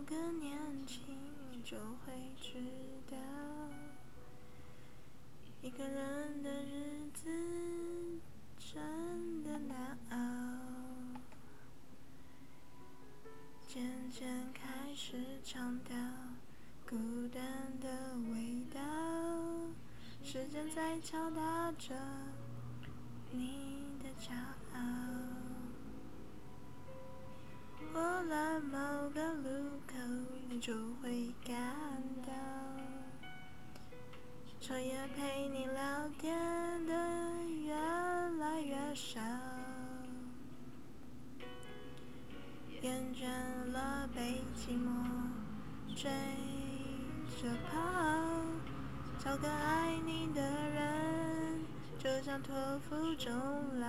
个年纪就会知道，一个人的日子真的难熬。渐渐开始尝到孤单的味道，时间在敲打着你的骄傲。过了某个路口，你就会感到，彻夜陪你聊天的越来越少，厌倦了被寂寞追着跑，找个爱你的人，就像托付终老。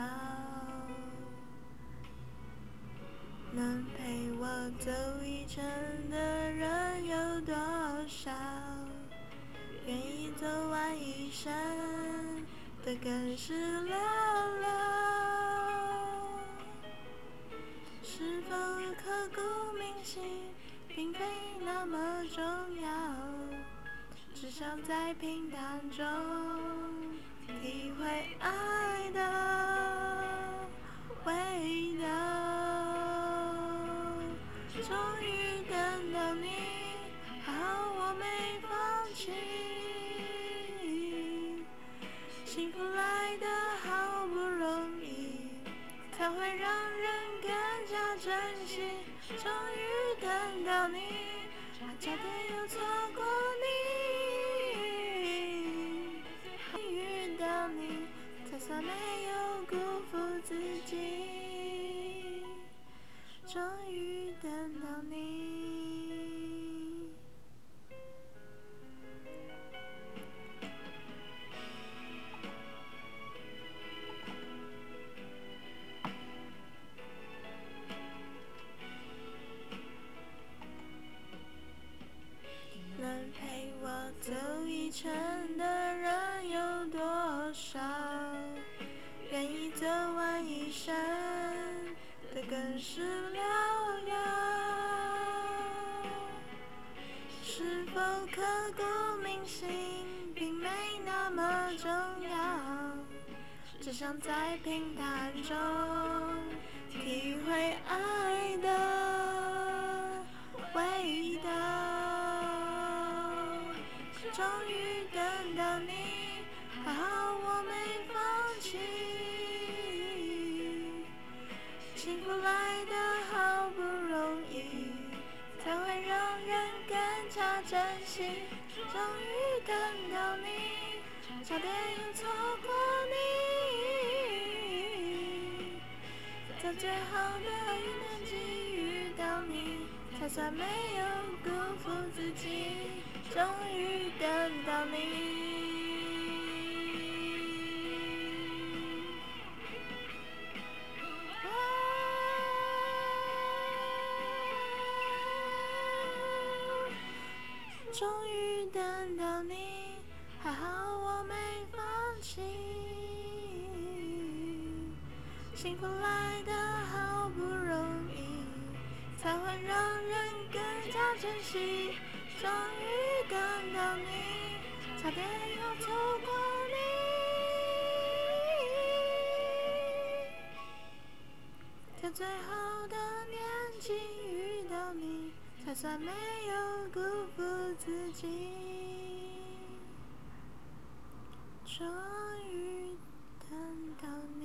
能陪我走一程的人有多少？愿意走完一生的更是寥寥。是否刻骨铭心，并非那么重要，只想在平淡中体会爱的味道。终于等到你，还好我没放弃，幸福来得好不容易，才会让人更加珍惜。终于等到你，差点又错过你，遇到你，才算没有辜负自己。终于等到你。能陪我走一程的人有多少？愿意走完一生的更是寥寥。是否刻骨铭心，并没那么重要，只想在平淡中体会爱的味道。终于等到你，还好我没放弃，幸福来得好不容易，才会让人更加珍惜。终于等到你，差点又错过你，在最好的年纪遇到你，才算没有辜负自己。终于等到你。终于等到你，还好我没放弃，幸福来得好不容易，才会让人更加珍惜。终于等到你，差点又错过你，在最好的年纪遇到你，才算没有辜负自己。终于等到你。